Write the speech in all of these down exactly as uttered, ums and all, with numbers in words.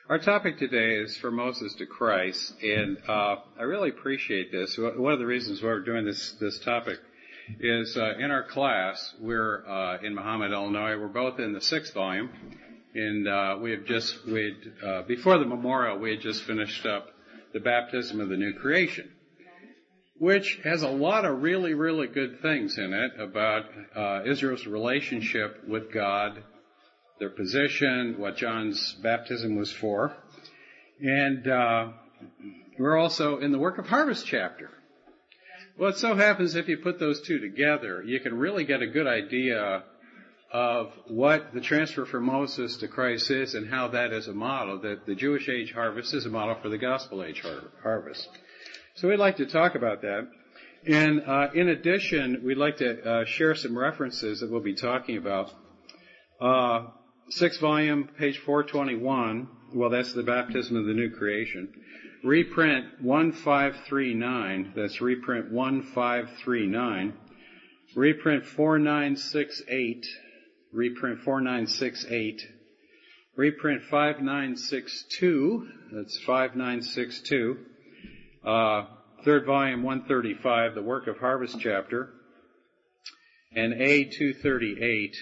Our topic today is from Moses to Christ, and uh, I really appreciate this. One of the reasons why we're doing this this topic is uh, in our class, we're uh, in Mahomet, Illinois. We're both in the sixth volume, and uh, we have just, we uh, before the memorial, we had just finished up the baptism of the new creation, which has a lot of really, really good things in it about uh, Israel's relationship with God, their position, what John's baptism was for. And uh, we're also in the work of harvest chapter. Well, it so happens if you put those two together, you can really get a good idea of what the transfer from Moses to Christ is and how that is a model, that the Jewish age harvest is a model for the gospel age har- harvest. So we'd like to talk about that. And uh, in addition, we'd like to uh, share some references that we'll be talking about. Uh, Sixth volume, page four twenty-one. Well, that's the baptism of the new creation. Reprint one five three nine. That's reprint one five three nine. Reprint four nine six eight. Reprint four nine six eight. Reprint five nine six two. That's five nine six two. Uh, third volume, one thirty-five, the work of harvest chapter. And A two thirty-eight.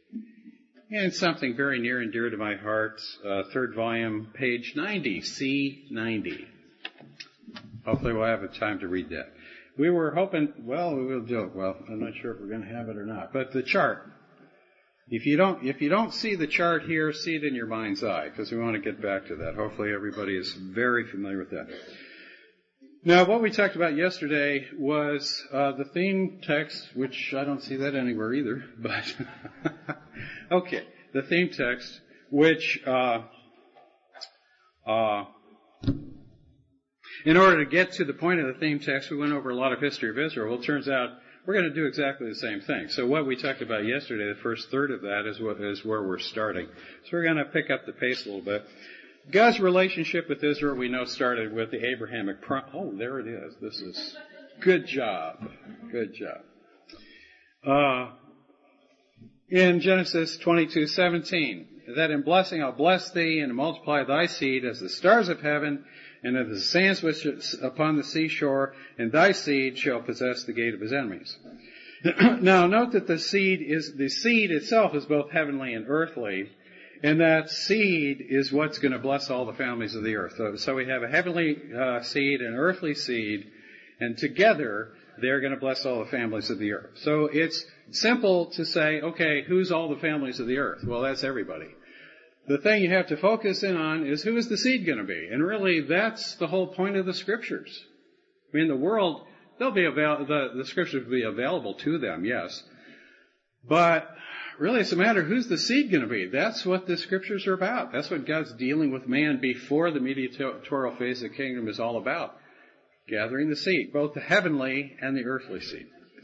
And something very near and dear to my heart, uh, third volume, page ninety, C ninety. Hopefully we'll have a time to read that. We were hoping, well, we will do it. Well, I'm not sure if we're going to have it or not. But the chart, if you don't, if you don't see the chart here, see it in your mind's eye, because we want to get back to that. Hopefully everybody is very familiar with that. Now, what we talked about yesterday was uh, the theme text, which I don't see that anywhere either, but okay, the theme text, which uh, uh, in order to get to the point of the theme text, we went over a lot of history of Israel. Well, it turns out we're going to do exactly the same thing. So what we talked about yesterday, the first third of that is what is where we're starting. So we're going to pick up the pace a little bit. God's relationship with Israel, we know, started with the Abrahamic promise. Oh, there it is. This is good job. Good job. Uh, in Genesis twenty-two seventeen, that in blessing I'll bless thee and multiply thy seed as the stars of heaven and as the sands which is upon the seashore, and thy seed shall possess the gate of his enemies. Now, note that the seed is the seed itself is both heavenly and earthly. And that seed is what's going to bless all the families of the earth. So, so we have a heavenly uh, seed, an earthly seed, and together they're going to bless all the families of the earth. So it's simple to say, okay, who's all the families of the earth? Well, that's everybody. The thing you have to focus in on is who is the seed going to be? And really, that's the whole point of the scriptures. I mean, the world, they'll be avail- the, the scriptures will be available to them, yes. But really, it's a matter of who's the seed going to be. That's what the scriptures are about. That's what God's dealing with man before the mediatorial phase of the kingdom is all about. Gathering the seed, both the heavenly and the earthly seed.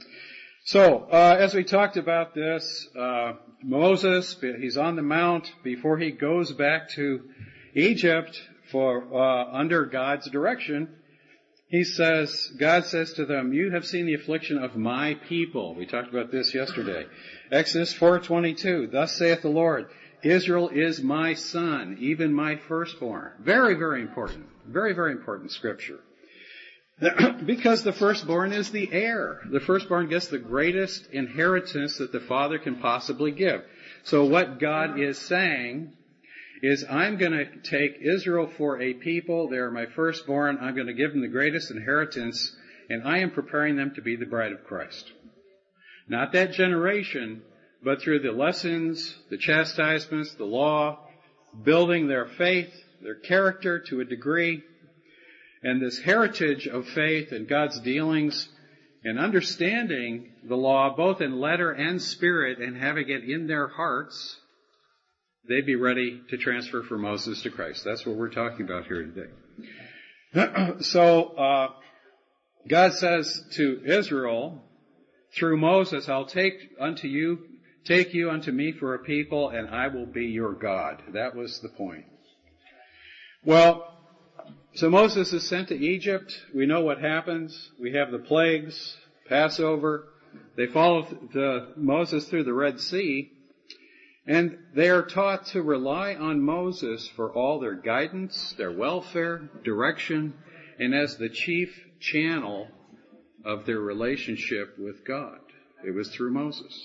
So, uh, as we talked about this, uh, Moses, he's on the mount before he goes back to Egypt for, uh, under God's direction. He says, God says to them, you have seen the affliction of my people. We talked about this yesterday. Exodus four twenty-two, thus saith the Lord, Israel is my son, even my firstborn. Very, very important. Very, very important scripture. Because the firstborn is the heir. The firstborn gets the greatest inheritance that the father can possibly give. So what God is saying is, I'm going to take Israel for a people. They're my firstborn. I'm going to give them the greatest inheritance, and I am preparing them to be the bride of Christ. Not that generation, but through the lessons, the chastisements, the law, building their faith, their character to a degree, and this heritage of faith and God's dealings and understanding the law both in letter and spirit and having it in their hearts, they'd be ready to transfer from Moses to Christ. That's what we're talking about here today. So, uh, God says to Israel, through Moses, I'll take unto you, take you unto me for a people, and I will be your God. That was the point. Well, so Moses is sent to Egypt. We know what happens. We have the plagues, Passover. They follow the, Moses through the Red Sea. And they are taught to rely on Moses for all their guidance, their welfare, direction, and as the chief channel of their relationship with God. It was through Moses.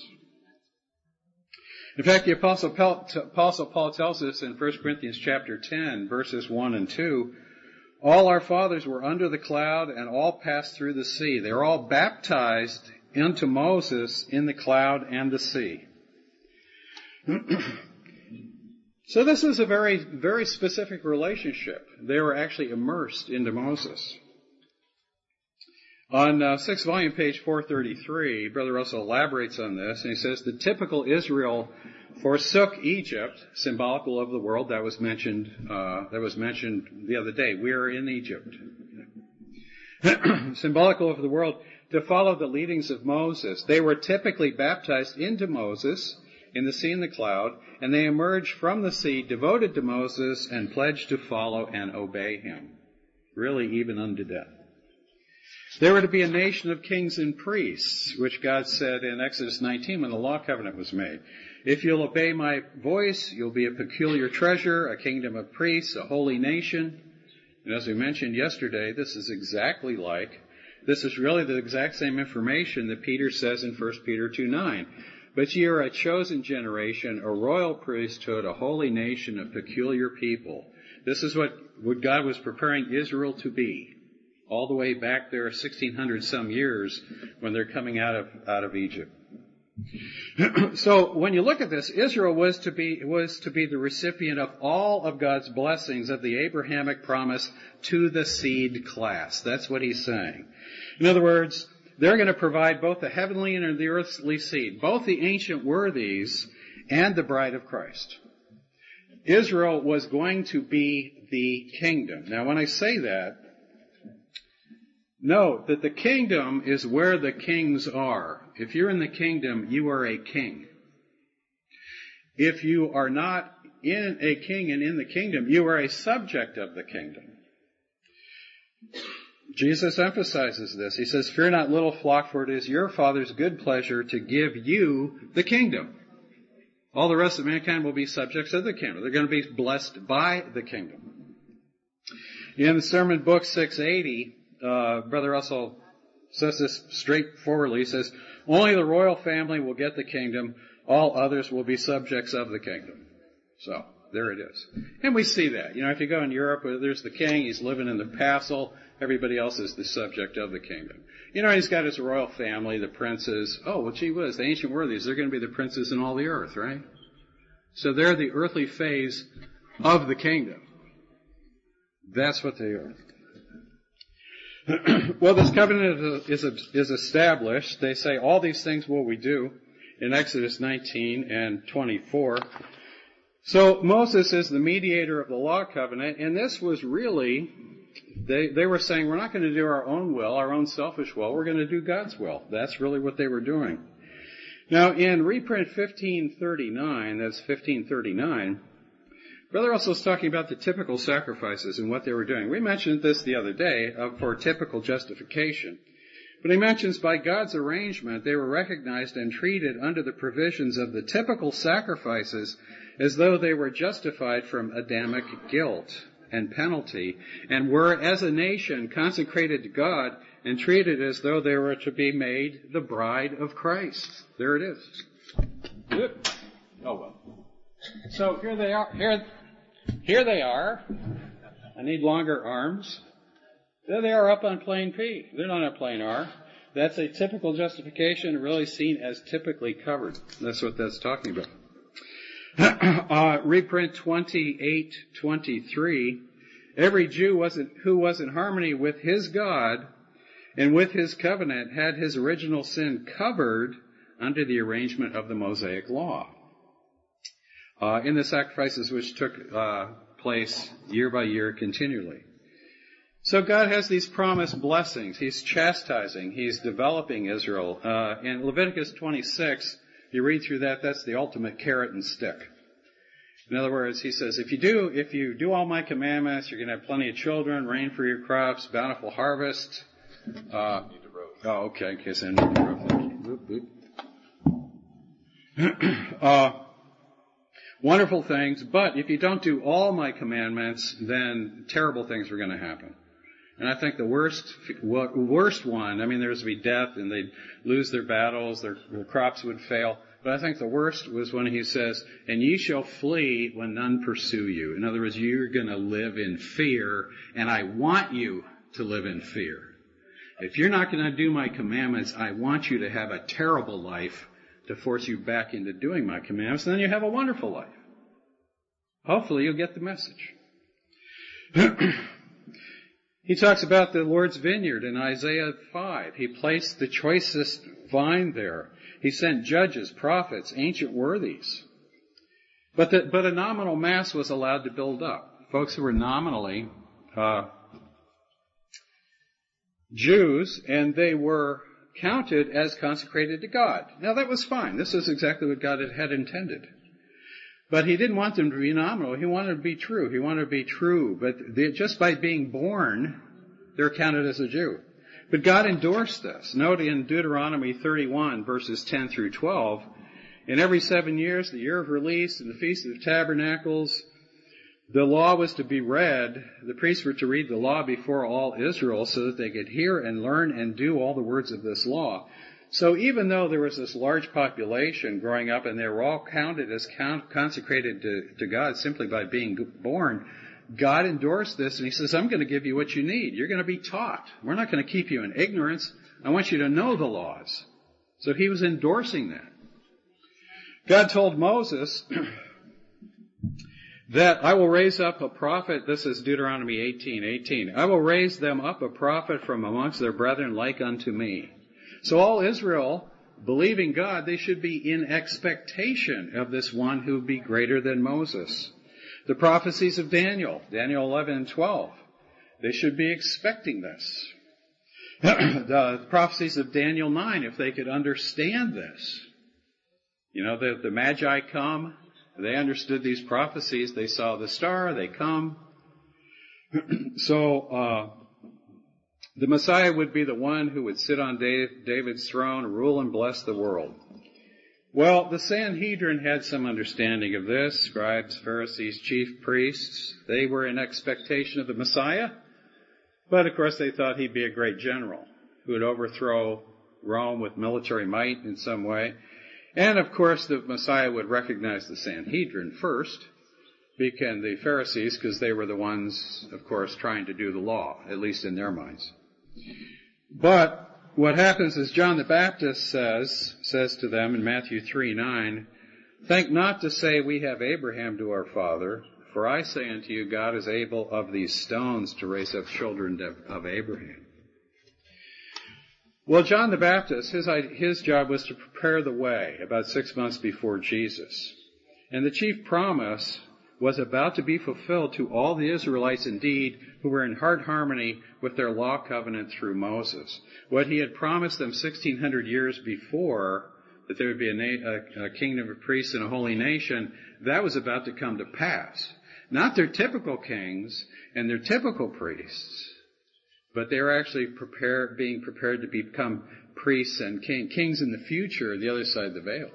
In fact, the Apostle Paul, Apostle Paul tells us in First Corinthians chapter ten, verses one and two, all our fathers were under the cloud and all passed through the sea. They were all baptized into Moses in the cloud and the sea. So this is a very, very specific relationship. They were actually immersed into Moses. On uh, sixth volume, page four thirty-three, Brother Russell elaborates on this, and he says, the typical Israel forsook Egypt, symbolical of the world that was mentioned, uh, that was mentioned the other day. We are in Egypt. Symbolical of the world, to follow the leadings of Moses. They were typically baptized into Moses in the sea and the cloud, and they emerged from the sea devoted to Moses and pledged to follow and obey him, really even unto death. They were to be a nation of kings and priests, which God said in Exodus nineteen when the law covenant was made. If you'll obey my voice, you'll be a peculiar treasure, a kingdom of priests, a holy nation. And as we mentioned yesterday, this is exactly like, this is really the exact same information that Peter says in First Peter two nine. But ye are a chosen generation, a royal priesthood, a holy nation, a peculiar people. This is what, what God was preparing Israel to be, all the way back there sixteen hundred some years when they're coming out of, out of Egypt. So when you look at this, Israel was to be, was to be the recipient of all of God's blessings of the Abrahamic promise to the seed class. That's what he's saying. In other words, they're going to provide both the heavenly and the earthly seed, both the ancient worthies and the bride of Christ. Israel was going to be the kingdom. Now, when I say that, note that the kingdom is where the kings are. If you're in the kingdom, you are a king. If you are not in a king and in the kingdom, you are a subject of the kingdom. Jesus emphasizes this. He says, fear not, little flock, for it is your Father's good pleasure to give you the kingdom. All the rest of mankind will be subjects of the kingdom. They're going to be blessed by the kingdom. In the sermon book six eighty, uh, Brother Russell says this straightforwardly. He says, only the royal family will get the kingdom. All others will be subjects of the kingdom. So, there it is. And we see that. You know, if you go in Europe, there's the king. He's living in the castle. Everybody else is the subject of the kingdom. You know, he's got his royal family, the princes. Oh, well, gee whiz, the ancient worthies, they're going to be the princes in all the earth, right? So they're the earthly phase of the kingdom. That's what they are. Well, this covenant is, is established. They say, all these things will we do in Exodus nineteen and twenty-four. So Moses is the mediator of the law covenant, and this was really... They, they were saying, we're not going to do our own will, our own selfish will. We're going to do God's will. That's really what they were doing. Now, in reprint fifteen thirty-nine, that's fifteen thirty-nine, Brother Russell is talking about the typical sacrifices and what they were doing. We mentioned this the other day uh, for typical justification. But he mentions by God's arrangement, they were recognized and treated under the provisions of the typical sacrifices as though they were justified from Adamic guilt and penalty, and were, as a nation, consecrated to God and treated as though they were to be made the bride of Christ. There it is. Good. Oh, well. So here they are. Here, here they are. I need longer arms. There they are up on plane P. They're not on plane R. That's a typical justification, really seen as typically covered. That's what that's talking about. Uh, reprint twenty-eight twenty-three. Every Jew wasn't, who was in harmony with his God and with his covenant had his original sin covered under the arrangement of the Mosaic law. Uh, in the sacrifices which took uh, place year by year continually. So God has these promised blessings. He's chastising. He's developing Israel. Uh, in Leviticus twenty-six, you read through that, that's the ultimate carrot and stick. In other words, he says, if you do, if you do all my commandments, you're going to have plenty of children, rain for your crops, bountiful harvest. Uh, oh, okay, in case I need to rope. Boop, boop. uh, Wonderful things, but if you don't do all my commandments, then terrible things are going to happen. And I think the worst, worst one, I mean, there was to be death and they'd lose their battles, their, their crops would fail. But I think the worst was when he says, and ye shall flee when none pursue you. In other words, you're going to live in fear, and I want you to live in fear. If you're not going to do my commandments, I want you to have a terrible life to force you back into doing my commandments, and then you have a wonderful life. Hopefully you'll get the message. He talks about the Lord's vineyard in Isaiah five. He placed the choicest vine there. He sent judges, prophets, ancient worthies. But, the, but a nominal mass was allowed to build up. Folks who were nominally uh, Jews, and they were counted as consecrated to God. Now that was fine. This is exactly what God had, had intended. But he didn't want them to be nominal. He wanted to be true. He wanted to be true. But they, just by being born, they're counted as a Jew. But God endorsed this. Note in Deuteronomy thirty-one, verses ten through twelve, in every seven years, the year of release and the Feast of Tabernacles, the law was to be read. The priests were to read the law before all Israel so that they could hear and learn and do all the words of this law. So even though there was this large population growing up and they were all counted as count, consecrated to, to God simply by being born, God endorsed this and he says, I'm going to give you what you need. You're going to be taught. We're not going to keep you in ignorance. I want you to know the laws. So he was endorsing that. God told Moses that I will raise up a prophet. This is Deuteronomy eighteen eighteen. I will raise them up a prophet from amongst their brethren like unto me. So all Israel, believing God, they should be in expectation of this one who would be greater than Moses. The prophecies of Daniel, Daniel eleven and twelve, they should be expecting this. The prophecies of Daniel nine, if they could understand this. You know, the, the Magi come, they understood these prophecies, they saw the star, they come. So, uh, the Messiah would be the one who would sit on David's throne, rule and bless the world. Well, the Sanhedrin had some understanding of this. Scribes, Pharisees, chief priests, they were in expectation of the Messiah. But, of course, they thought he'd be a great general who would overthrow Rome with military might in some way. And, of course, the Messiah would recognize the Sanhedrin first, and the Pharisees, because they were the ones, of course, trying to do the law, at least in their minds. But what happens is John the Baptist says, says to them in Matthew three nine, think not to say we have Abraham to our father, for I say unto you, God is able of these stones to raise up children of Abraham. Well, John the Baptist, his, his job was to prepare the way about six months before Jesus. And the chief promise was about to be fulfilled to all the Israelites indeed who were in heart harmony with their law covenant through Moses. What he had promised them sixteen hundred years before, that there would be a, na- a, a kingdom of priests and a holy nation, that was about to come to pass. Not their typical kings and their typical priests, but they were actually prepare, being prepared to become priests and king, kings in the future on the other side of the veil.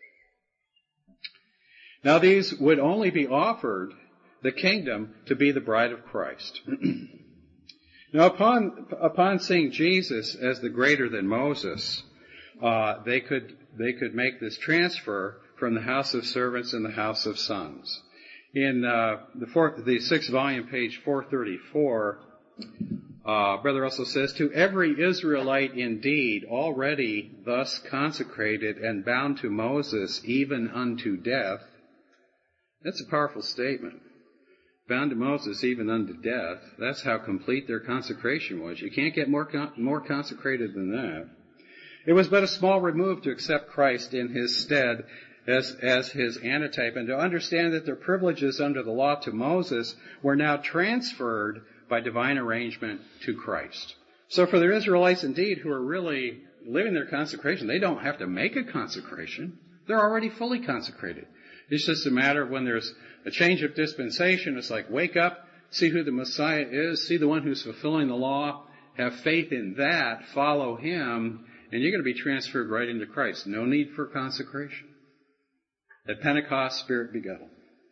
Now these would only be offered the kingdom to be the bride of Christ. Now upon upon seeing Jesus as the greater than Moses, uh, they could they could make this transfer from the house of servants and the house of sons. In uh, the fourth, the sixth volume, page four thirty-four, uh, Brother Russell says, to every Israelite indeed already thus consecrated and bound to Moses even unto death. That's a powerful statement. Bound to Moses even unto death. That's how complete their consecration was. You can't get more con- more consecrated than that. It was but a small remove to accept Christ in his stead as, as his antitype and to understand that their privileges under the law to Moses were now transferred by divine arrangement to Christ. So for the Israelites indeed who are really living their consecration, they don't have to make a consecration. They're already fully consecrated. It's just a matter of when there's a change of dispensation, it's like wake up, see who the Messiah is, see the one who's fulfilling the law, have faith in that, follow him, and you're going to be transferred right into Christ. No need for consecration. At Pentecost, Spirit beguiled.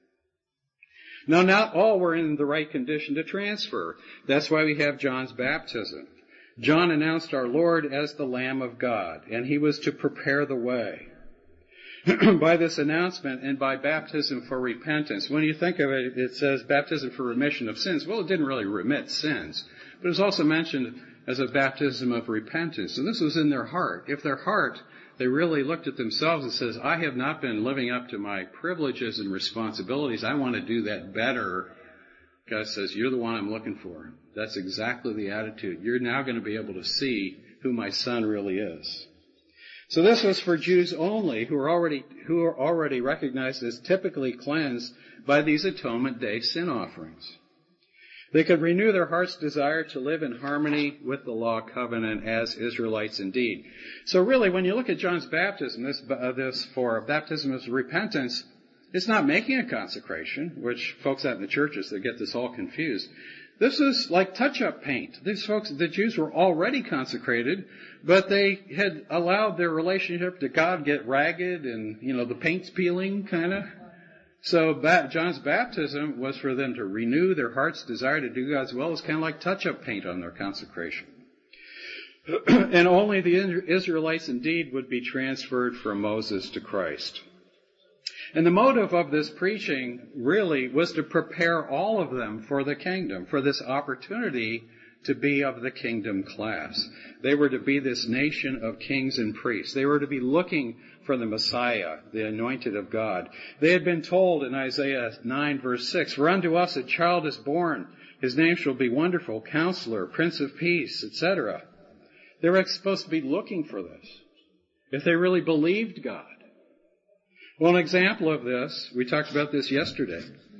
Now, not all were in the right condition to transfer. That's why we have John's baptism. John announced our Lord as the Lamb of God, and he was to prepare the way. By this announcement and by baptism for repentance. When you think of it, it says baptism for remission of sins. Well, it didn't really remit sins, but it was also mentioned as a baptism of repentance. And this was in their heart. If their heart, they really looked at themselves and says, I have not been living up to my privileges and responsibilities. I want to do that better. God says, you're the one I'm looking for. That's exactly the attitude. You're now going to be able to see who my son really is. So this was for Jews only who are already, who are already recognized as typically cleansed by these Atonement Day sin offerings. They could renew their heart's desire to live in harmony with the law covenant as Israelites indeed. So really, when you look at John's baptism, this, uh, this for baptism of repentance, it's not making a consecration, which folks out in the churches, they get this all confused. This is like touch-up paint. These folks, the Jews were already consecrated, but they had allowed their relationship to God get ragged and, you know, the paint's peeling, kind of. So John's baptism was for them to renew their heart's desire to do God's will. It's kind of like touch-up paint on their consecration. And only the Israelites indeed would be transferred from Moses to Christ. And the motive of this preaching really was to prepare all of them for the kingdom, for this opportunity to be of the kingdom class. They were to be this nation of kings and priests. They were to be looking for the Messiah, the anointed of God. They had been told in Isaiah nine verse six, for unto us a child is born. His name shall be Wonderful, Counselor, Prince of Peace, et cetera. They were supposed to be looking for this. If they really believed God. Well, an example of this, we talked about this yesterday,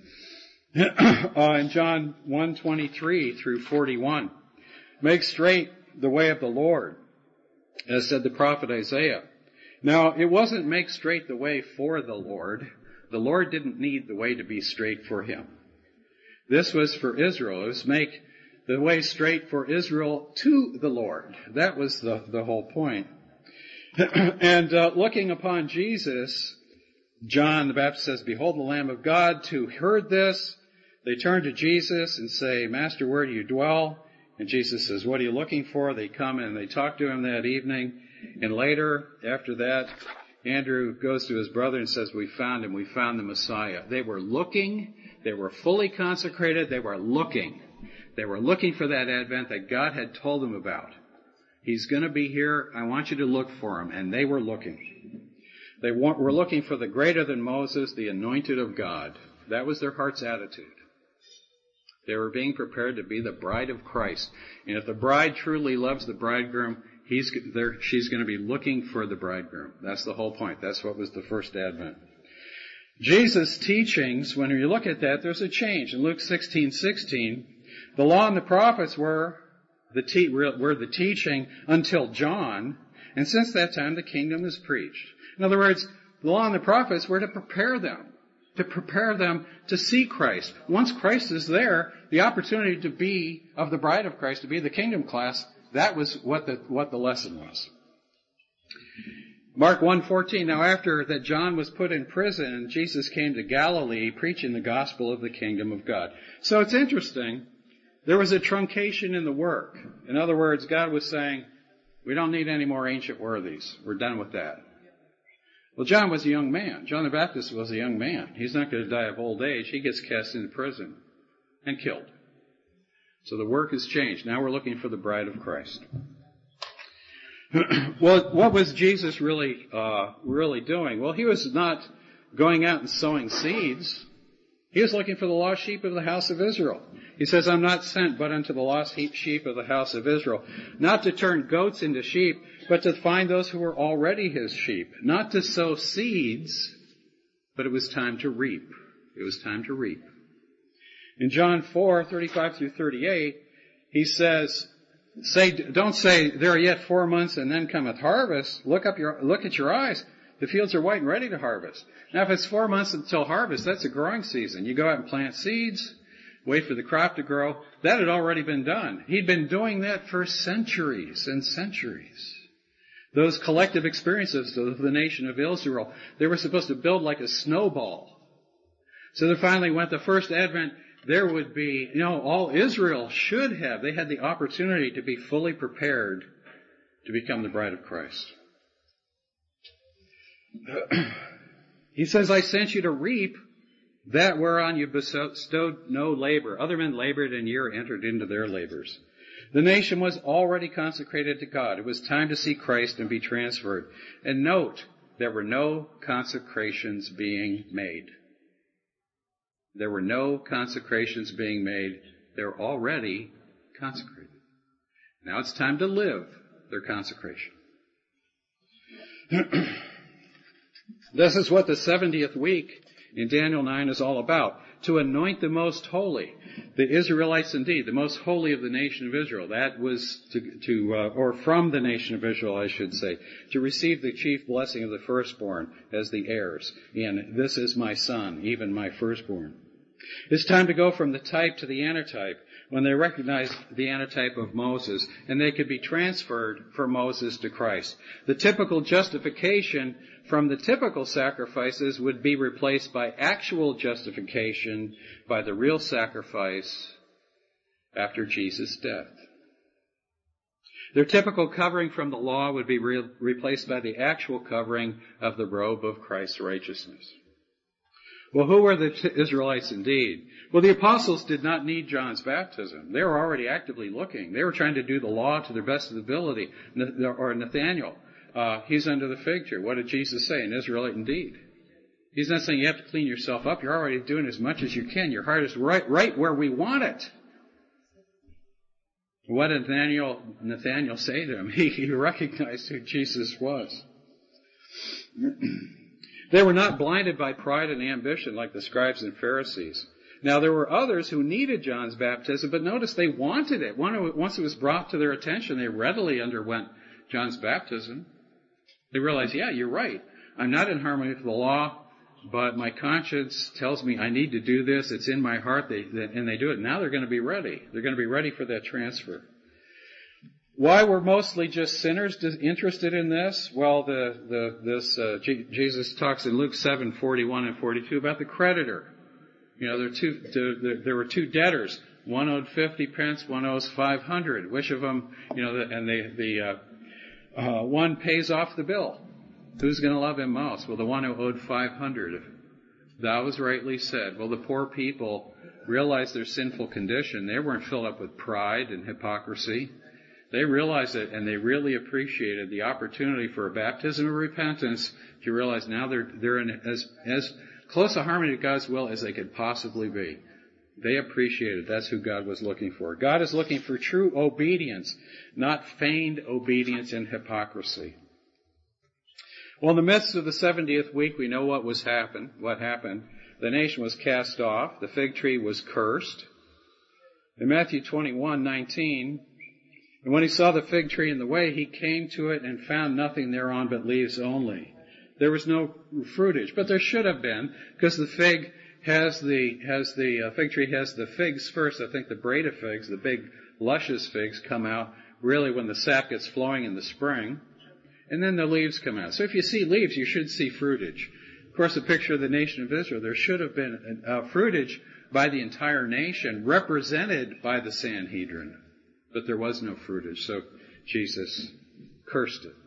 uh, in John one twenty-three through forty-one. Make straight the way of the Lord, as said the prophet Isaiah. Now, it wasn't make straight the way for the Lord. The Lord didn't need the way to be straight for him. This was for Israel. It was make the way straight for Israel to the Lord. That was the, the whole point. And uh, looking upon Jesus, John the Baptist says, behold the Lamb of God who heard this. They turn to Jesus and say, Master, where do you dwell? And Jesus says, what are you looking for? They come and they talk to him that evening. And later, after that, Andrew goes to his brother and says, we found him. We found the Messiah. They were looking. They were fully consecrated. They were looking. They were looking for that advent that God had told them about. He's going to be here. I want you to look for him. And they were looking. They were looking for the greater than Moses, the anointed of God. That was their heart's attitude. They were being prepared to be the bride of Christ. And if the bride truly loves the bridegroom, he's there, she's going to be looking for the bridegroom. That's the whole point. That's what was the first advent. Jesus' teachings, when you look at that, there's a change. In Luke sixteen sixteen, the law and the prophets were the, te- were the teaching until John, and since that time the kingdom is preached. In other words, the law and the prophets were to prepare them, to prepare them to see Christ. Once Christ is there, the opportunity to be of the bride of Christ, to be the kingdom class, that was what the, what the lesson was. Mark one fourteen, now after that John was put in prison, Jesus came to Galilee preaching the gospel of the kingdom of God. So it's interesting. There was a truncation in the work. In other words, God was saying, we don't need any more ancient worthies. We're done with that. Well, John was a young man. John the Baptist was a young man. He's not going to die of old age. He gets cast into prison and killed. So the work has changed. Now we're looking for the bride of Christ. Well, what was Jesus really, uh, really doing? Well, he was not going out and sowing seeds. He was looking for the lost sheep of the house of Israel. He says, I'm not sent but unto the lost sheep of the house of Israel. Not to turn goats into sheep, but to find those who were already his sheep. Not to sow seeds, but it was time to reap. It was time to reap. In John four, thirty-five through thirty-eight, he says, say, don't say, there are yet four months and then cometh harvest. Look up your, look at your eyes. The fields are white and ready to harvest. Now, if it's four months until harvest, that's a growing season. You go out and plant seeds, wait for the crop to grow. That had already been done. He'd been doing that for centuries and centuries. Those collective experiences of the nation of Israel, they were supposed to build like a snowball. So that finally, when the first advent, there would be, you know, all Israel should have. They had the opportunity to be fully prepared to become the bride of Christ. He says, I sent you to reap that whereon you bestowed no labor. Other men labored, and ye entered into their labors. The nation was already consecrated to God. It was time to see Christ and be transferred. And note, there were no consecrations being made. There were no consecrations being made. They're already consecrated. Now it's time to live their consecration. This is what the seventieth week in Daniel nine is all about. To anoint the most holy, the Israelites indeed, the most holy of the nation of Israel. That was to, to uh, or from the nation of Israel, I should say, to receive the chief blessing of the firstborn as the heirs. And this is my son, even my firstborn. It's time to go from the type to the antitype, when they recognized the antitype of Moses, and they could be transferred from Moses to Christ. The typical justification from the typical sacrifices would be replaced by actual justification by the real sacrifice after Jesus' death. Their typical covering from the law would be re- replaced by the actual covering of the robe of Christ's righteousness. Well, who were the Israelites indeed? Well, the apostles did not need John's baptism. They were already actively looking. They were trying to do the law to their best of ability. Or Nathaniel, uh, he's under the fig tree. What did Jesus say? An Israelite indeed. He's not saying you have to clean yourself up. You're already doing as much as you can. Your heart is right, right where we want it. What did Nathaniel, Nathaniel say to him? He, he recognized who Jesus was. They were not blinded by pride and ambition like the scribes and Pharisees. Now, there were others who needed John's baptism, but notice they wanted it. Once it was brought to their attention, they readily underwent John's baptism. They realized, yeah, you're right. I'm not in harmony with the law, but my conscience tells me I need to do this. It's in my heart, they, and they do it. Now they're going to be ready. They're going to be ready for that transfer. Why were mostly just sinners interested in this? Well, the, the, this, uh, G- Jesus talks in Luke seven, forty-one and forty-two about the creditor. You know, there, are two, there, there were two debtors. One owed fifty pence, one owes five hundred. Which of them, you know, the, and the, the, uh, uh, one pays off the bill. Who's going to love him most? Well, the one who owed five hundred. Thou was rightly said. Well, the poor people realized their sinful condition. They weren't filled up with pride and hypocrisy. They realized it, and they really appreciated the opportunity for a baptism of repentance to realize now they're, they're in as, as close a harmony to God's will as they could possibly be. They appreciated that's who God was looking for. God is looking for true obedience, not feigned obedience and hypocrisy. Well, in the midst of the seventieth week, we know what was happened. What happened? The nation was cast off. The fig tree was cursed. In Matthew twenty-one nineteen, and when he saw the fig tree in the way, he came to it and found nothing thereon but leaves only. There was no fruitage, but there should have been, because the fig has the has the uh, fig tree has the figs first. I think the Breda figs, the big luscious figs, come out really when the sap gets flowing in the spring, and then the leaves come out. So if you see leaves, you should see fruitage. Of course, a picture of the nation of Israel. There should have been uh, fruitage by the entire nation, represented by the Sanhedrin. But there was no fruitage, so Jesus cursed it.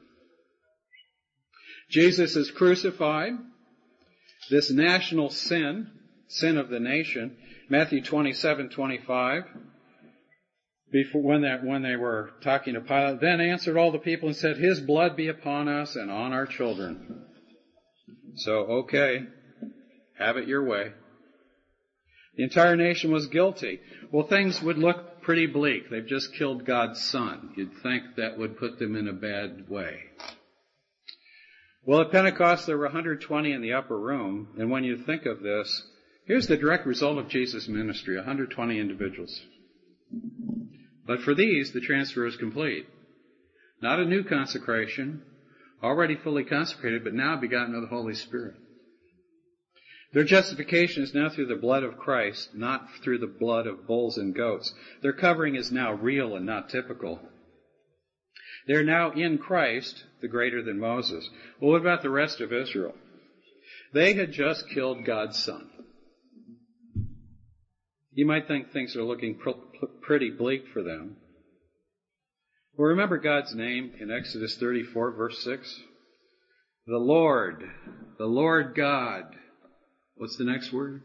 Jesus is crucified. This national sin, sin of the nation, Matthew twenty-seven twenty-five, before, when, that, when they were talking to Pilate, then answered all the people and said, His blood be upon us and on our children. So, okay, have it your way. The entire nation was guilty. Well, things would look pretty bleak. They've just killed God's son. You'd think that would put them in a bad way. Well, at Pentecost, there were one hundred twenty in the upper room. And when you think of this, here's the direct result of Jesus' ministry, one hundred twenty individuals. But for these, the transfer is complete. Not a new consecration, already fully consecrated, but now begotten of the Holy Spirit. Their justification is now through the blood of Christ, not through the blood of bulls and goats. Their covering is now real and not typical. They're now in Christ, the greater than Moses. Well, what about the rest of Israel? They had just killed God's son. You might think things are looking pr- pr- pretty bleak for them. Well, remember God's name in Exodus thirty-four, verse six? The Lord, the Lord God. What's the next word?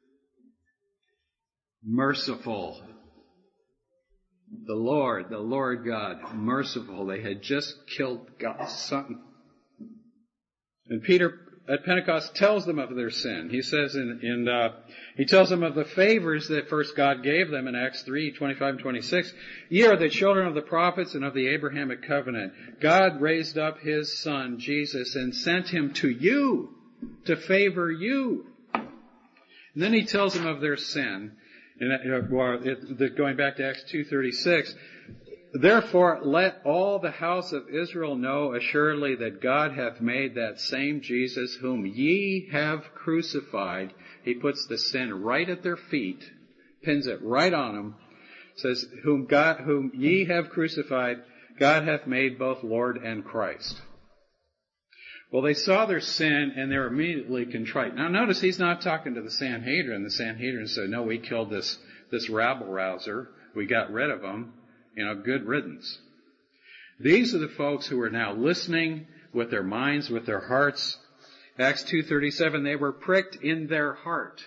Merciful. The Lord, the Lord God, merciful. They had just killed God's son. And Peter at Pentecost tells them of their sin. He says in, in uh, he tells them of the favors that first God gave them in Acts three, twenty-five and twenty-six. Ye are the children of the prophets and of the Abrahamic covenant. God raised up his son, Jesus, and sent him to you to favor you. And then he tells them of their sin. And uh, well, it, going back to Acts two thirty-six, therefore let all the house of Israel know assuredly that God hath made that same Jesus whom ye have crucified. He puts the sin right at their feet, pins it right on them, says, whom God, whom ye have crucified, God hath made both Lord and Christ. Well, they saw their sin and they were immediately contrite. Now notice he's not talking to the Sanhedrin. The Sanhedrin said, no, we killed this, this rabble-rouser. We got rid of him. You know, good riddance. These are the folks who are now listening with their minds, with their hearts. Acts two thirty-seven, they were pricked in their heart.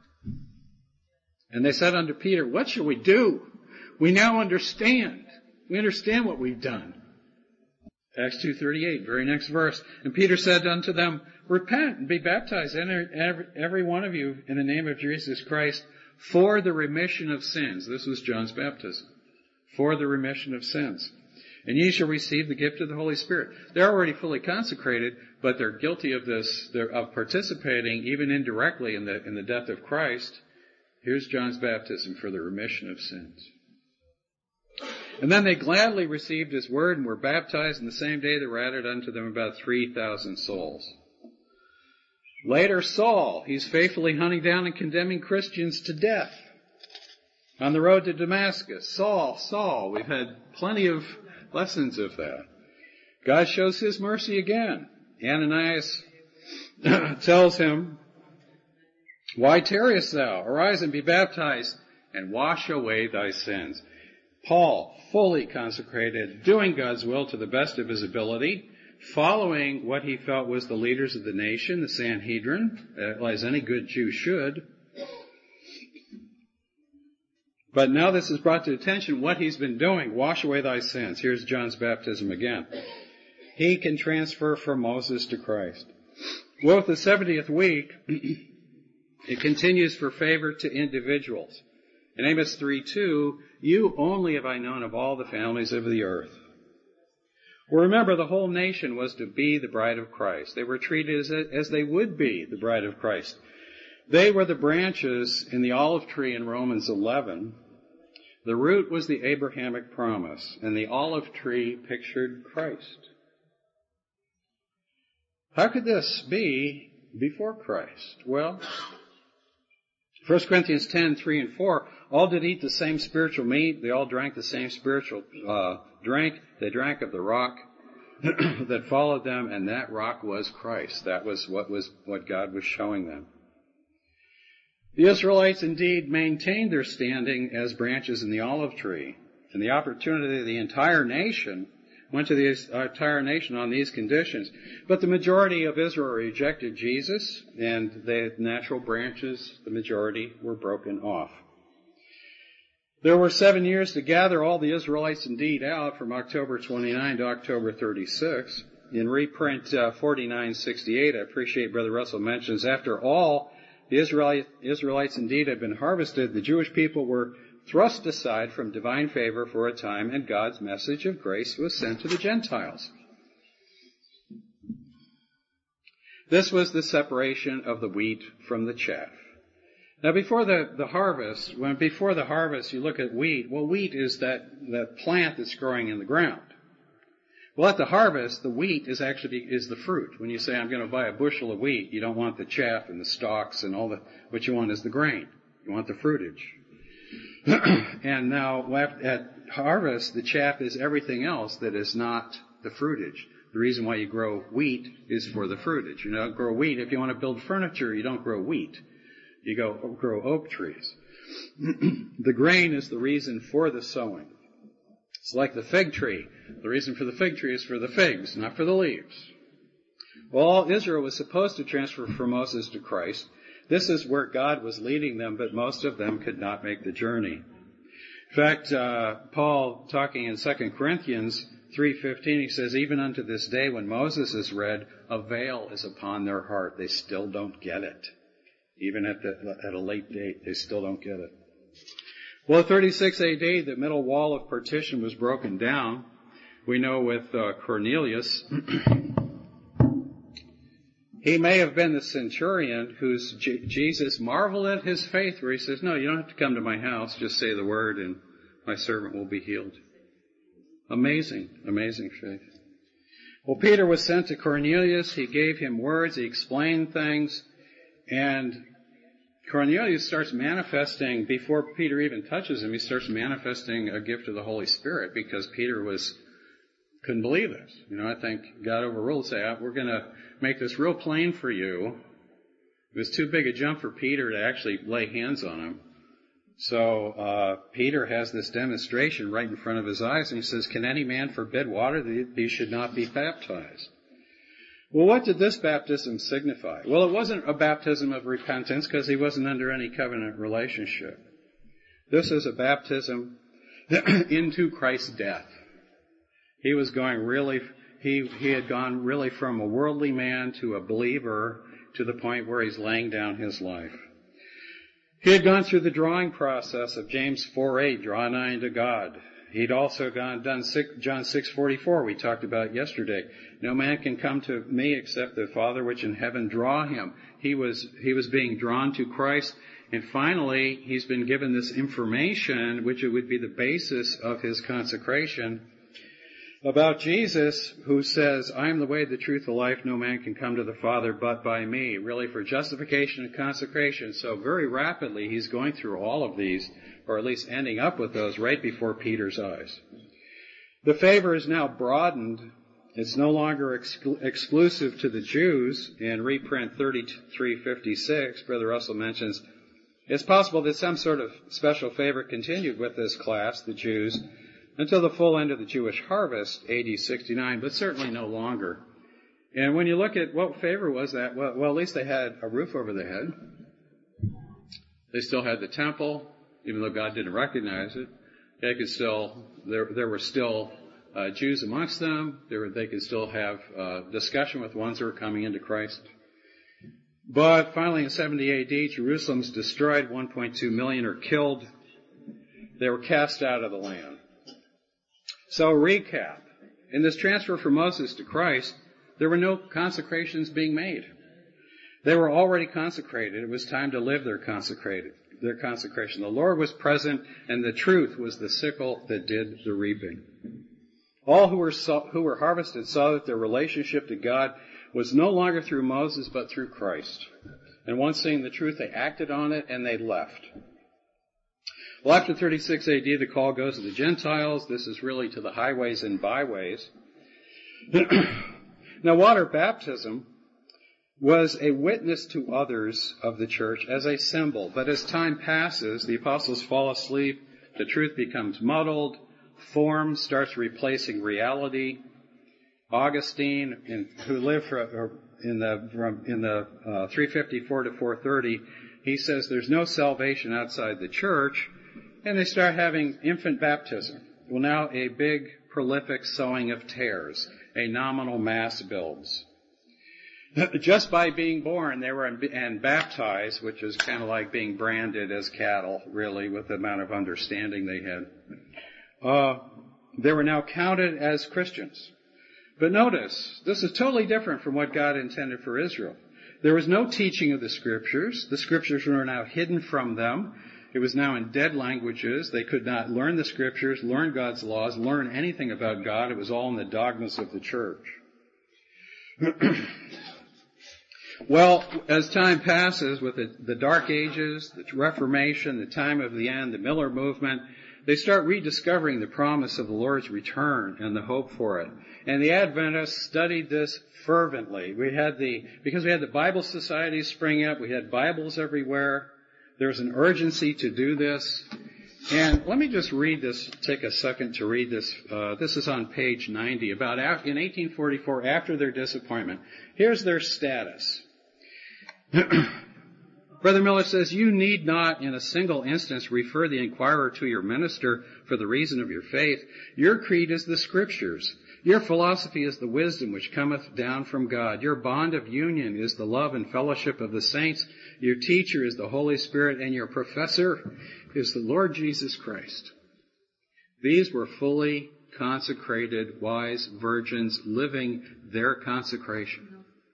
And they said unto Peter, what shall we do? We now understand. We understand what we've done. Acts two thirty-eight, very next verse. And Peter said unto them, repent and be baptized, every, every one of you, in the name of Jesus Christ, for the remission of sins. This was John's baptism. For the remission of sins. And ye shall receive the gift of the Holy Spirit. They're already fully consecrated, but they're guilty of this, they're, of participating even indirectly in the, in the death of Christ. Here's John's baptism for the remission of sins. And then they gladly received his word and were baptized, and the same day there were added unto them about three thousand souls. Later, Saul, he's faithfully hunting down and condemning Christians to death. On the road to Damascus, Saul, Saul, we've had plenty of lessons of that. God shows his mercy again. Ananias tells him, why tarriest thou? Arise and be baptized, and wash away thy sins. Paul, fully consecrated, doing God's will to the best of his ability, following what he felt was the leaders of the nation, the Sanhedrin, as any good Jew should. But now this is brought to attention what he's been doing. Wash away thy sins. Here's John's baptism again. He can transfer from Moses to Christ. Well, with the seventieth week, it continues for favor to individuals. In Amos three two, you only have I known of all the families of the earth. Well, remember, the whole nation was to be the bride of Christ. They were treated as, as they would be the bride of Christ. They were the branches in the olive tree in Romans eleven. The root was the Abrahamic promise, and the olive tree pictured Christ. How could this be before Christ? Well, First Corinthians ten, three and four, all did eat the same spiritual meat. They all drank the same spiritual uh, drink. They drank of the rock that followed them, and that rock was Christ. That was what was what God was showing them. The Israelites indeed maintained their standing as branches in the olive tree, and the opportunity of the entire nation went to the entire nation on these conditions. But the majority of Israel rejected Jesus, and the natural branches, the majority, were broken off. There were seven years to gather all the Israelites indeed out from October twenty-ninth to October thirty-sixth. In reprint uh, forty-nine sixty-eight, I appreciate Brother Russell mentions, after all the Israelite, Israelites indeed had been harvested, the Jewish people were thrust aside from divine favor for a time, and God's message of grace was sent to the Gentiles. This was the separation of the wheat from the chaff. Now, before the, the harvest, when before the harvest you look at wheat, well, wheat is that, that plant that's growing in the ground. Well, at the harvest, the wheat is actually is the fruit. When you say, I'm going to buy a bushel of wheat, you don't want the chaff and the stalks and all the, what you want is the grain. You want the fruitage. And now at harvest, the chaff is everything else that is not the fruitage. The reason why you grow wheat is for the fruitage. You don't grow wheat. If you want to build furniture, you don't grow wheat. You go grow oak trees. The grain is the reason for the sowing. It's like the fig tree. The reason for the fig tree is for the figs, not for the leaves. Well, all Israel was supposed to transfer from Moses to Christ. This is where God was leading them, but most of them could not make the journey. In fact, uh, Paul, talking in Second Corinthians three fifteen, he says, even unto this day when Moses is read, a veil is upon their heart. They still don't get it. Even at, the, at a late date, they still don't get it. Well, at thirty-six A D, the middle wall of partition was broken down. We know with uh, Cornelius, he may have been the centurion whose J- Jesus marveled at his faith, where he says, no, you don't have to come to my house, just say the word and my servant will be healed. Amazing, amazing faith. Well, Peter was sent to Cornelius. He gave him words. He explained things. And Cornelius starts manifesting, before Peter even touches him, he starts manifesting a gift of the Holy Spirit because Peter was, couldn't believe this. You know, I think God overruled, say, we're going to make this real plain for you. It was too big a jump for Peter to actually lay hands on him. So uh, Peter has this demonstration right in front of his eyes, and he says, can any man forbid water that he should not be baptized? Well, what did this baptism signify? Well, it wasn't a baptism of repentance because he wasn't under any covenant relationship. This is a baptism into Christ's death. He was going really, he, he had gone really from a worldly man to a believer to the point where he's laying down his life. He had gone through the drawing process of James four eight, draw nigh unto God. He'd also gone, done six, John six forty-four, we talked about yesterday. No man can come to me except the Father which in heaven draw him. He was, he was being drawn to Christ. And finally, he's been given this information, which it would be the basis of his consecration, about Jesus, who says, I am the way, the truth, the life. No man can come to the Father but by me. Really for justification and consecration. So very rapidly, he's going through all of these, or at least ending up with those right before Peter's eyes. The favor is now broadened. It's no longer exclu- exclusive to the Jews. In reprint thirty-three fifty-six, Brother Russell mentions, it's possible that some sort of special favor continued with this class, the Jews, until the full end of the Jewish harvest, A D sixty-nine, but certainly no longer. And when you look at what favor was that, well, well, at least they had a roof over their head. They still had the temple, even though God didn't recognize it. They could still, there, there were still uh, Jews amongst them. There were, they could still have uh, discussion with ones who were coming into Christ. But finally in seventy A D, Jerusalem's destroyed, one point two million are killed. They were cast out of the land. So recap. In this transfer from Moses to Christ, there were no consecrations being made. They were already consecrated. It was time to live their consecrated, their consecration. The Lord was present, and the truth was the sickle that did the reaping. All who were saw, who were harvested saw that their relationship to God was no longer through Moses, but through Christ. And once seeing the truth, they acted on it, and they left. Well, after thirty-six A D, the call goes to the Gentiles. This is really to the highways and byways. Now, water baptism was a witness to others of the church as a symbol. But as time passes, the apostles fall asleep, the truth becomes muddled, form starts replacing reality. Augustine, in, who lived for, in the, from, in the uh, three fifty-four to four thirty, he says there's no salvation outside the church. And they start having infant baptism. Well, now a big, prolific sowing of tares. A nominal mass builds. Just by being born, they were and baptized, which is kind of like being branded as cattle, really, with the amount of understanding they had. Uh, they were now counted as Christians. But notice, this is totally different from what God intended for Israel. There was no teaching of the Scriptures. The Scriptures were now hidden from them. It was now in dead languages. They could not learn the Scriptures, learn God's laws, learn anything about God. It was all in the dogmas of the church. Well, as time passes with the, the Dark Ages, the Reformation, the time of the end, the Miller movement, they start rediscovering the promise of the Lord's return and the hope for it. And the Adventists studied this fervently. We had the, because we had the Bible societies spring up, we had Bibles everywhere. There was an urgency to do this. And let me just read this, take a second to read this. Uh, this is on page ninety, about after, in eighteen forty-four, after their disappointment. Here's their status. Brother Miller says, you need not in a single instance refer the inquirer to your minister for the reason of your faith. Your creed is the Scriptures. Your philosophy is the wisdom which cometh down from God. Your bond of union is the love and fellowship of the saints. Your teacher is the Holy Spirit, and your professor is the Lord Jesus Christ. These were fully consecrated, wise virgins living their consecration.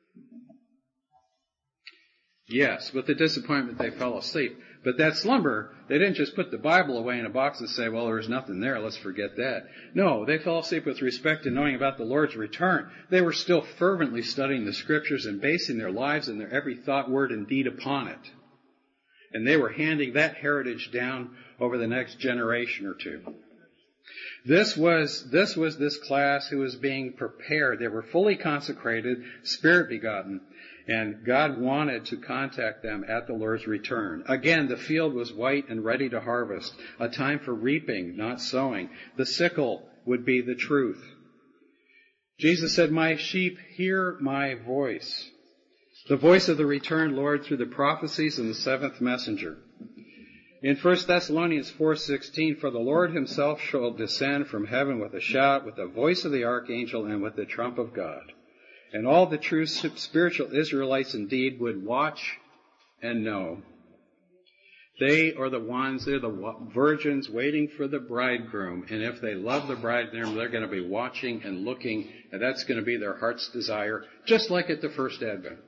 Yes, with the disappointment they fell asleep. But that slumber, they didn't just put the Bible away in a box and say, well, there's nothing there, let's forget that. No, they fell asleep with respect to knowing about the Lord's return. They were still fervently studying the Scriptures and basing their lives and their every thought, word, and deed upon it. And they were handing that heritage down over the next generation or two. This was, this was this class who was being prepared. They were fully consecrated, Spirit begotten. And God wanted to contact them at the Lord's return. Again, the field was white and ready to harvest, a time for reaping, not sowing. The sickle would be the truth. Jesus said, my sheep hear my voice. The voice of the returned Lord through the prophecies and the seventh messenger. In First Thessalonians four sixteen, for the Lord himself shall descend from heaven with a shout, with the voice of the archangel, and with the trump of God. And all the true spiritual Israelites indeed would watch and know. They are the ones, they're the virgins waiting for the bridegroom. And if they love the bridegroom, they're going to be watching and looking, and that's going to be their heart's desire, just like at the first advent.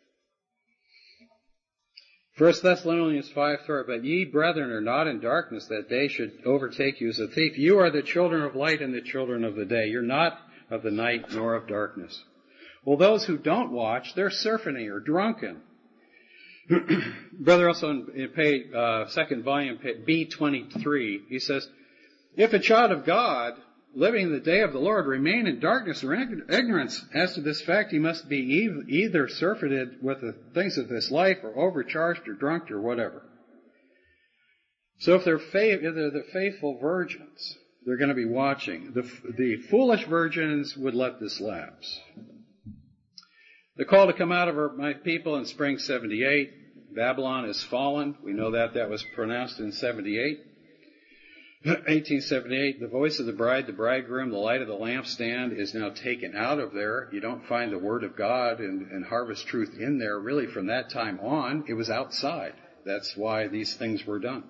First Thessalonians five three, but ye, brethren, are not in darkness, that day should overtake you as a thief. You are the children of light and the children of the day. You're not of the night nor of darkness. Well, those who don't watch, they're surfeiting or drunken. Brother also in page, uh, second volume, B twenty-three, he says, if a child of God, living in the day of the Lord, remain in darkness or ignorance as to this fact, he must be either surfeited with the things of this life or overcharged or drunk or whatever. So if they're, fa- if they're the faithful virgins, they're going to be watching. The, the foolish virgins would let this lapse. The call to come out of my people in spring seventy-eight. Babylon is fallen. We know that that was pronounced in seventy-eight. eighteen seventy-eight, the voice of the bride, the bridegroom, the light of the lampstand is now taken out of there. You don't find the word of God and, and harvest truth in there really from that time on. It was outside. That's why these things were done.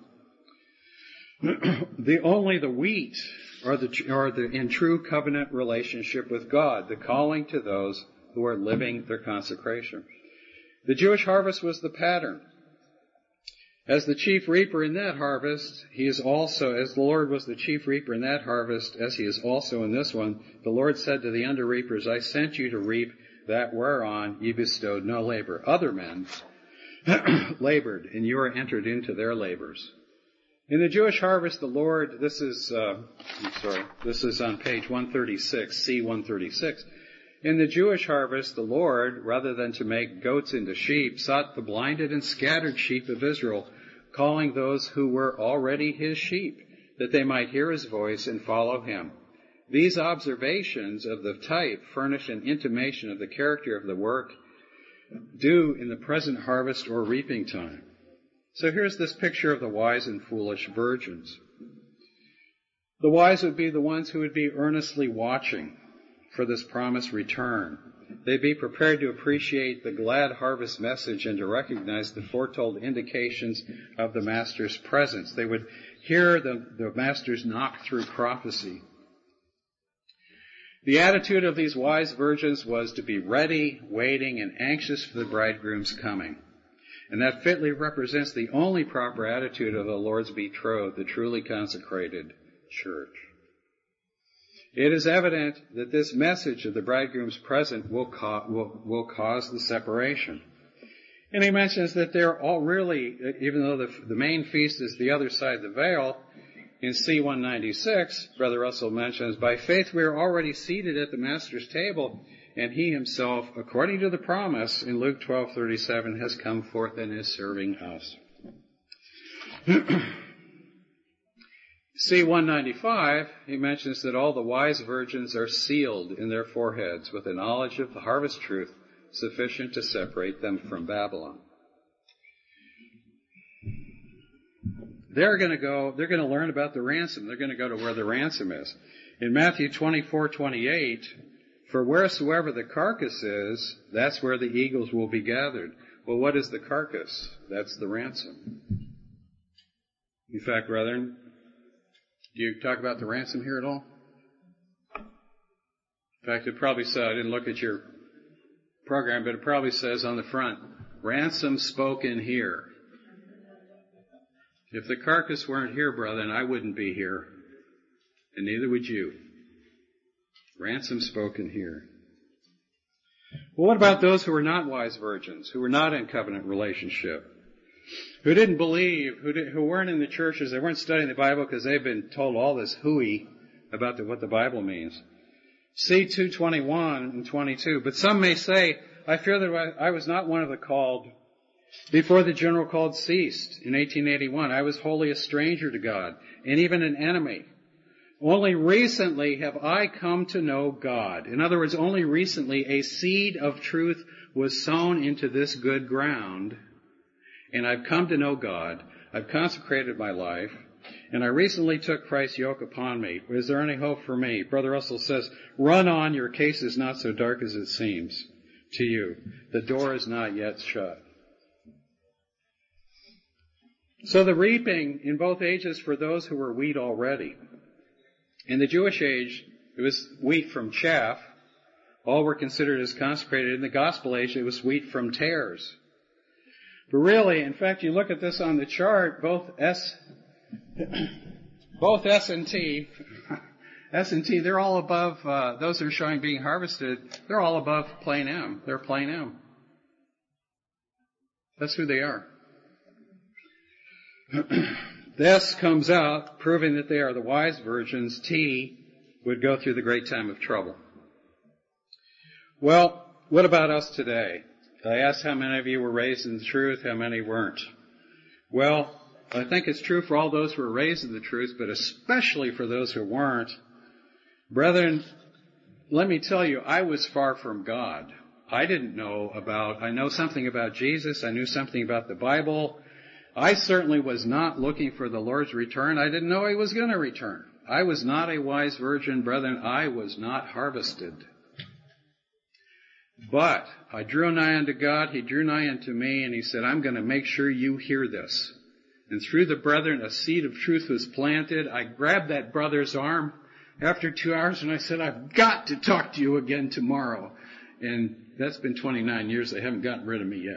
the only the wheat are the, are the in true covenant relationship with God, the calling to those who are living their consecration. The Jewish harvest was the pattern. As the chief reaper in that harvest, he is also, as the Lord was the chief reaper in that harvest, as he is also in this one, the Lord said to the under-reapers, I sent you to reap that whereon ye bestowed no labor. Other men labored, and you are entered into their labors. In the Jewish harvest, the Lord, this is, uh, I'm sorry, this is on page one thirty-six, C one thirty-six. In the Jewish harvest, the Lord, rather than to make goats into sheep, sought the blinded and scattered sheep of Israel, calling those who were already his sheep, that they might hear his voice and follow him. These observations of the type furnish an intimation of the character of the work due in the present harvest or reaping time. So here's this picture of the wise and foolish virgins. The wise would be the ones who would be earnestly watching for this promised return. They'd be prepared to appreciate the glad harvest message and to recognize the foretold indications of the Master's presence. They would hear the, the Master's knock through prophecy. The attitude of these wise virgins was to be ready, waiting, and anxious for the bridegroom's coming. And that fitly represents the only proper attitude of the Lord's betrothed, the truly consecrated church. It is evident that this message of the bridegroom's presence will, ca- will, will cause the separation. And he mentions that they're all really, even though the, the main feast is the other side of the veil, in C one ninety-six, Brother Russell mentions, by faith we are already seated at the Master's table, and he himself, according to the promise in Luke twelve thirty-seven, has come forth and is serving us. C one ninety-five, he mentions that all the wise virgins are sealed in their foreheads with a knowledge of the harvest truth sufficient to separate them from Babylon. They're going to go, they're going to learn about the ransom. They're going to go to where the ransom is. In Matthew twenty-four twenty-eight, for wheresoever the carcass is, that's where the eagles will be gathered. Well, what is the carcass? That's the ransom. In fact, brethren, do you talk about the ransom here at all? In fact, it probably said, I didn't look at your program, but it probably says on the front, ransom spoken here. If the carcass weren't here, brethren, I wouldn't be here, and neither would you. Ransom spoken here. Well, what about those who were not wise virgins, who were not in covenant relationship, who didn't believe, who, did, who weren't in the churches, they weren't studying the Bible because they've been told all this hooey about the, what the Bible means? C two twenty-one and twenty-two. But some may say, I fear that I was not one of the called before the general called ceased in eighteen eighty-one. I was wholly a stranger to God and even an enemy. Only recently have I come to know God. In other words, only recently a seed of truth was sown into this good ground, and I've come to know God. I've consecrated my life, and I recently took Christ's yoke upon me. Is there any hope for me? Brother Russell says, run on, your case is not so dark as it seems to you. The door is not yet shut. So the reaping in both ages for those who were wheat already. In the Jewish age, it was wheat from chaff. All were considered as consecrated. In the gospel age, it was wheat from tares. But really, in fact, you look at this on the chart, both S, both S and T, S and T, they're all above, uh, those that are showing being harvested, they're all above plain M. They're plain M. That's who they are. The S comes out, proving that they are the wise virgins. T would go through the great time of trouble. Well, what about us today? I asked how many of you were raised in the truth, how many weren't. Well, I think it's true for all those who were raised in the truth, but especially for those who weren't. Brethren, let me tell you, I was far from God. I didn't know about, I know something about Jesus, I knew something about the Bible. I certainly was not looking for the Lord's return. I didn't know He was going to return. I was not a wise virgin, brethren. I was not harvested. But I drew nigh unto God. He drew nigh unto me, and He said, I'm going to make sure you hear this. And through the brethren, a seed of truth was planted. I grabbed that brother's arm after two hours, and I said, I've got to talk to you again tomorrow. And that's been twenty-nine years. They haven't gotten rid of me yet.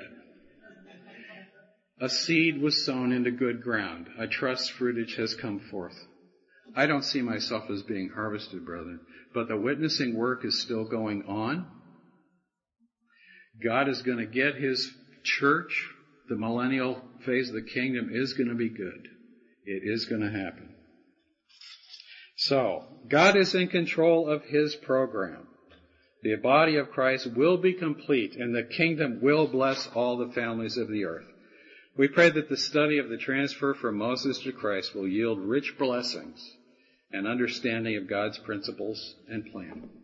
A seed was sown into good ground. I trust fruitage has come forth. I don't see myself as being harvested, brethren, but the witnessing work is still going on. God is going to get His church. The millennial phase of the kingdom is going to be good. It is going to happen. So, God is in control of His program. The body of Christ will be complete, and the kingdom will bless all the families of the earth. We pray that the study of the transfer from Moses to Christ will yield rich blessings and understanding of God's principles and plan.